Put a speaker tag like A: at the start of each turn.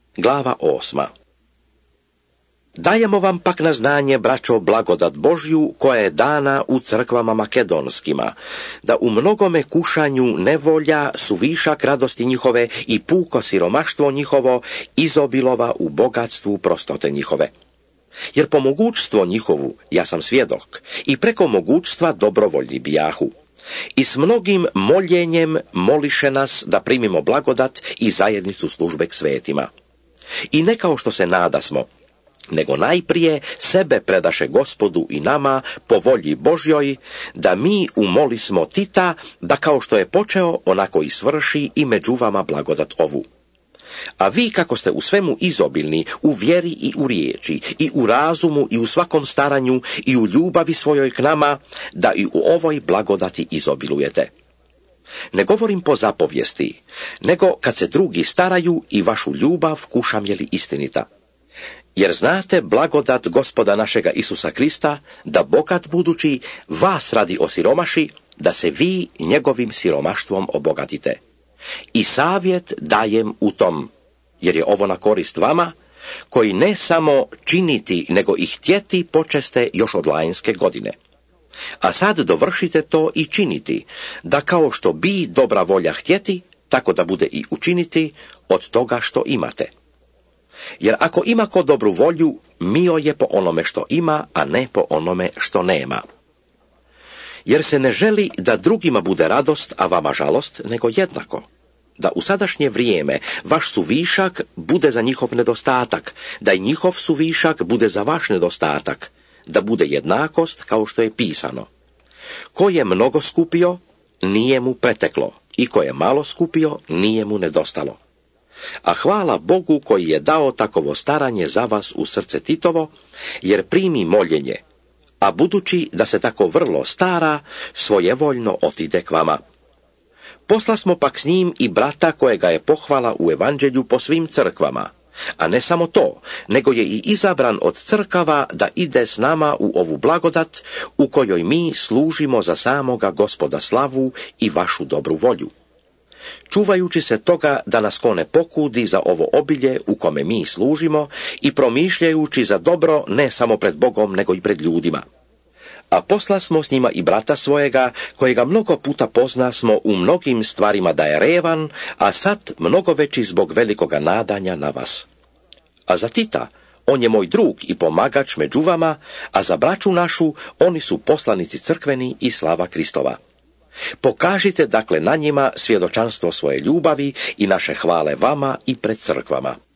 A: Glava 8. Dajemo vam pak na znanje, braćo, blagodat Božju koja je dana u crkvama makedonskima, da u mnogome kušanju nevolja, suvišak radosti njihove i puko siromaštvo njihovo izobilova u bogatstvu prostote njihove. Jer po mogućstvo njihovu, ja sam svjedok, i preko mogućstva dobrovoljni bijahu. I s mnogim moljenjem moliše nas da primimo blagodat i zajednicu službe k svetima. I ne kao što se nadasmo, nego najprije sebe predaše Gospodu i nama po volji Božjoj, da mi umolismo Tita, da kao što je počeo, onako i svrši i među vama blagodat ovu. A vi, kako ste u svemu izobilni, u vjeri i u riječi, i u razumu, i u svakom staranju, i u ljubavi svojoj k nama, da i u ovoj blagodati izobilujete. Ne govorim po zapovijesti, nego kad se drugi staraju i vašu ljubav kušam je li istinita. Jer znate blagodat Gospoda našega Isusa Krista, da bogat budući vas radi osiromaši, da se vi njegovim siromaštvom obogatite. I savjet dajem u tom, jer je ovo na korist vama, koji ne samo činiti, nego i htjeti počeste još od lainske godine. A sad dovršite to i činiti, da kao što bi dobra volja htjeti, tako da bude i učiniti od toga što imate. Jer ako ima ko dobru volju, mio je po onome što ima, a ne po onome što nema. Jer se ne želi da drugima bude radost, a vama žalost, nego jednako. Da u sadašnje vrijeme vaš suvišak bude za njihov nedostatak, da i njihov suvišak bude za vaš nedostatak, da bude jednakost kao što je pisano. Ko je mnogo skupio, nije mu preteklo, i ko je malo skupio, nije mu nedostalo. A hvala Bogu koji je dao takovo staranje za vas u srce Titovo, jer primi moljenje, a budući da se tako vrlo stara, svojevoljno otide k vama. Posla smo pak s njim i brata kojega je pohvala u evanđelju po svim crkvama, a ne samo to, nego je i izabran od crkava da ide s nama u ovu blagodat u kojoj mi služimo za samoga Gospoda slavu i vašu dobru volju. Čuvajući se toga da nas ko ne pokudi za ovo obilje u kome mi služimo i promišljajući za dobro ne samo pred Bogom nego i pred ljudima. A posla smo s njima i brata svojega, kojega mnogo puta pozna smo u mnogim stvarima da je revan, a sad mnogo veći zbog velikoga nadanja na vas. A za Tita, on je moj drug i pomagač među vama, a za braću našu oni su poslanici crkveni i slava Kristova. Pokažite dakle na njima svjedočanstvo svoje ljubavi i naše hvale vama i pred crkvama.